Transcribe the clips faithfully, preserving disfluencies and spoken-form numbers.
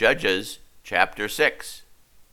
Judges chapter six.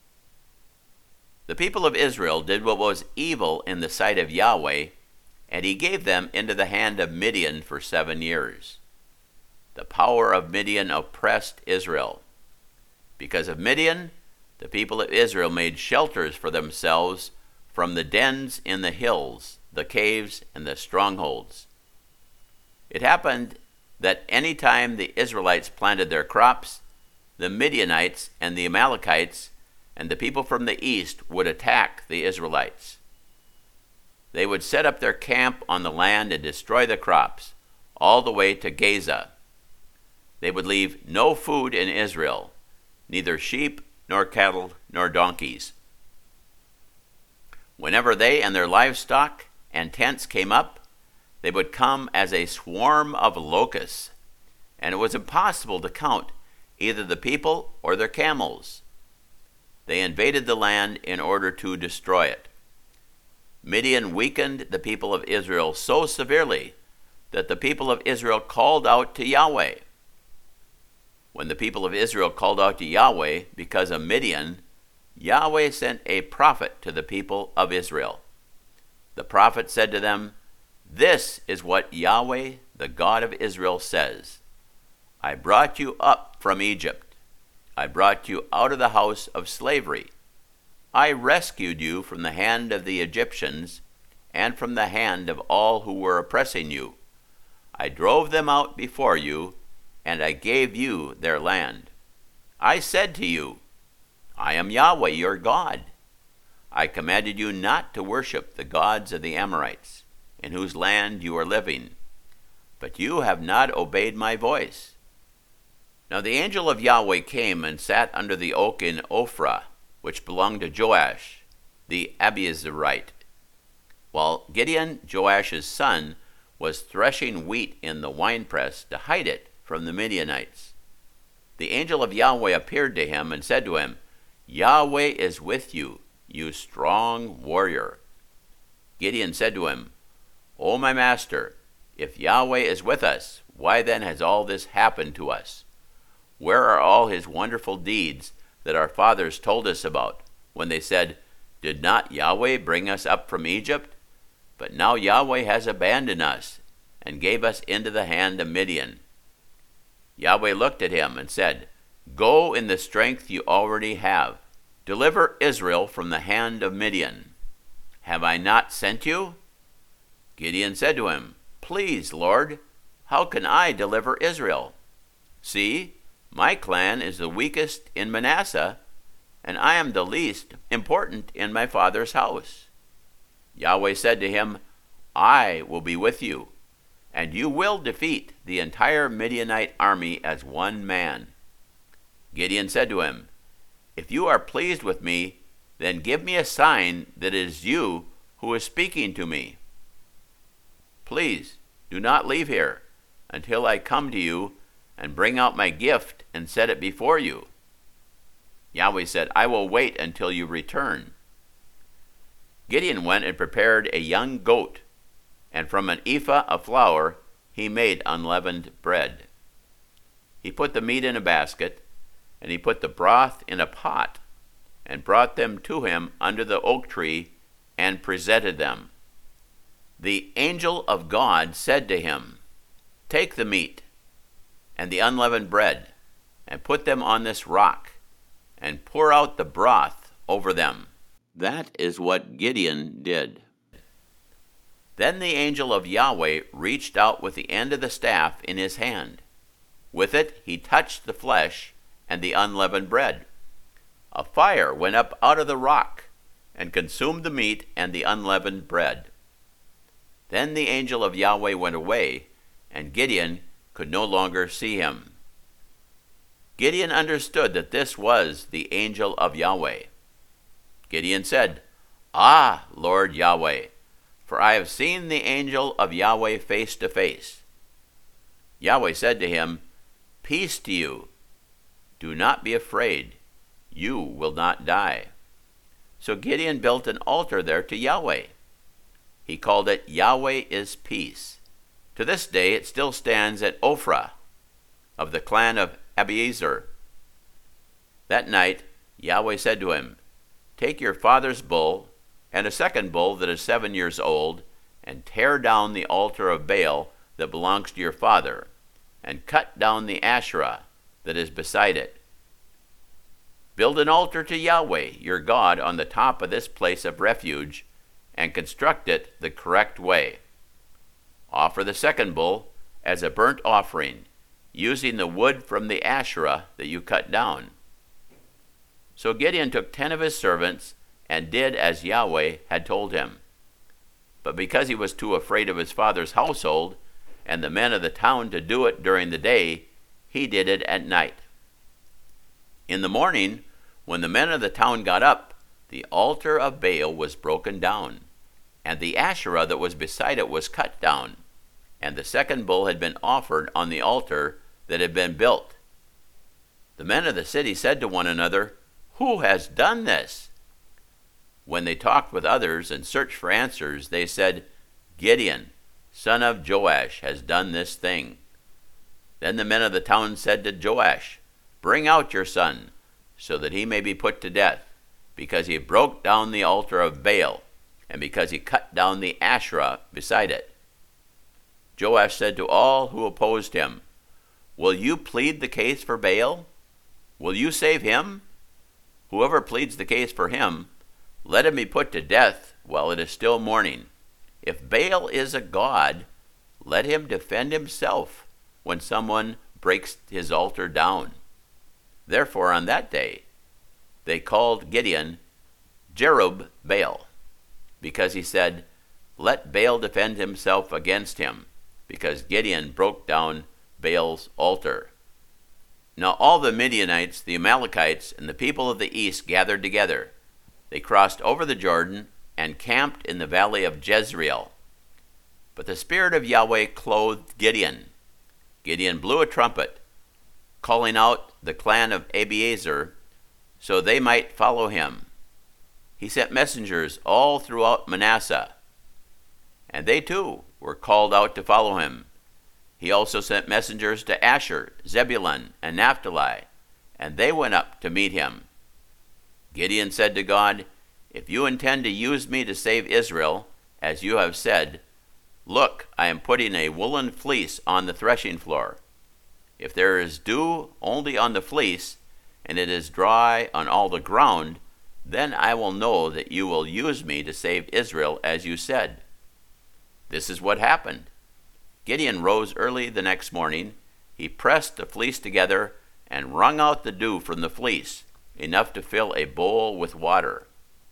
The people of Israel did what was evil in the sight of Yahweh, and he gave them into the hand of Midian for seven years. The power of Midian oppressed Israel. Because of Midian, the people of Israel made shelters for themselves from the dens in the hills, the caves, and the strongholds. It happened that any time the Israelites planted their crops, the Midianites and the Amalekites and the people from the east would attack the Israelites. They would set up their camp on the land and destroy the crops, all the way to Gaza. They would leave no food in Israel, neither sheep, nor cattle, nor donkeys. Whenever they and their livestock and tents came up, they would come as a swarm of locusts, and it was impossible to count either the people or their camels. They invaded the land in order to destroy it. Midian weakened the people of Israel so severely that the people of Israel called out to Yahweh. When the people of Israel called out to Yahweh because of Midian, Yahweh sent a prophet to the people of Israel. The prophet said to them, "This is what Yahweh, the God of Israel, says. I brought you up from Egypt. I brought you out of the house of slavery. I rescued you from the hand of the Egyptians and from the hand of all who were oppressing you. I drove them out before you, and I gave you their land. I said to you, I am Yahweh your God. I commanded you not to worship the gods of the Amorites, in whose land you are living. But you have not obeyed my voice." Now the angel of Yahweh came and sat under the oak in Ophrah, which belonged to Joash, the Abiezrite, while Gideon, Joash's son, was threshing wheat in the winepress to hide it from the Midianites. The angel of Yahweh appeared to him and said to him, "Yahweh is with you, you strong warrior." Gideon said to him, "O my master, if Yahweh is with us, why then has all this happened to us? Where are all his wonderful deeds that our fathers told us about, when they said, 'Did not Yahweh bring us up from Egypt?' But now Yahweh has abandoned us and gave us into the hand of Midian." Yahweh looked at him and said, "Go in the strength you already have. Deliver Israel from the hand of Midian. Have I not sent you?" Gideon said to him, "Please, Lord, how can I deliver Israel? See, my clan is the weakest in Manasseh, and I am the least important in my father's house." Yahweh said to him, "I will be with you, and you will defeat the entire Midianite army as one man." Gideon said to him, "If you are pleased with me, then give me a sign that it is you who is speaking to me. Please do not leave here until I come to you and bring out my gift and set it before you." Yahweh said, "I will wait until you return." Gideon went and prepared a young goat, and from an ephah of flour he made unleavened bread. He put the meat in a basket, and he put the broth in a pot, and brought them to him under the oak tree, and presented them. The angel of God said to him, "Take the meat and the unleavened bread, and put them on this rock, and pour out the broth over them." That is what Gideon did. Then the angel of Yahweh reached out with the end of the staff in his hand. With it he touched the flesh and the unleavened bread. A fire went up out of the rock and consumed the meat and the unleavened bread. Then the angel of Yahweh went away, and Gideon could no longer see him. Gideon understood that this was the angel of Yahweh. Gideon said, "Ah, Lord Yahweh, for I have seen the angel of Yahweh face to face." Yahweh said to him, "Peace to you. Do not be afraid. You will not die." So Gideon built an altar there to Yahweh. He called it Yahweh is Peace. To this day it still stands at Ophrah, of the clan of Abiezer. That night Yahweh said to him, "Take your father's bull and a second bull that is seven years old, and tear down the altar of Baal that belongs to your father, and cut down the Asherah that is beside it. Build an altar to Yahweh your God on the top of this place of refuge, and construct it the correct way. Offer the second bull as a burnt offering, using the wood from the Asherah that you cut down." So Gideon took ten of his servants and did as Yahweh had told him. But because he was too afraid of his father's household and the men of the town to do it during the day, he did it at night. In the morning, when the men of the town got up, the altar of Baal was broken down, and the Asherah that was beside it was cut down, and the second bull had been offered on the altar that had been built. The men of the city said to one another, "Who has done this?" When they talked with others and searched for answers, they said, "Gideon, son of Joash, has done this thing." Then the men of the town said to Joash, "Bring out your son, so that he may be put to death, because he broke down the altar of Baal, and because he cut down the Asherah beside it." Joash said to all who opposed him, "Will you plead the case for Baal? Will you save him? Whoever pleads the case for him, let him be put to death while it is still morning. If Baal is a god, let him defend himself when someone breaks his altar down." Therefore on that day they called Gideon Jerub-Baal, because he said, "Let Baal defend himself against him," because Gideon broke down Baal's altar. Now all the Midianites, the Amalekites, and the people of the east gathered together. They crossed over the Jordan and camped in the valley of Jezreel. But the Spirit of Yahweh clothed Gideon. Gideon blew a trumpet, calling out the clan of Abiezer, so they might follow him. He sent messengers all throughout Manasseh, and they too were called out to follow him. He also sent messengers to Asher, Zebulun, and Naphtali, and they went up to meet him. Gideon said to God, "If you intend to use me to save Israel, as you have said, look, I am putting a woolen fleece on the threshing floor. If there is dew only on the fleece, and it is dry on all the ground, then I will know that you will use me to save Israel as you said." This is what happened. Gideon rose early the next morning. He pressed the fleece together and wrung out the dew from the fleece, enough to fill a bowl with water.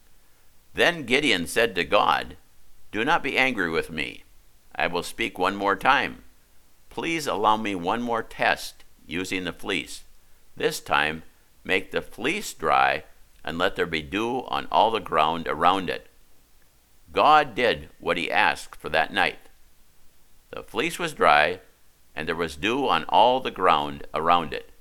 Then Gideon said to God, "Do not be angry with me. I will speak one more time. Please allow me one more test using the fleece. This time, make the fleece dry and let there be dew on all the ground around it." God did what he asked for that night. The fleece was dry, and there was dew on all the ground around it.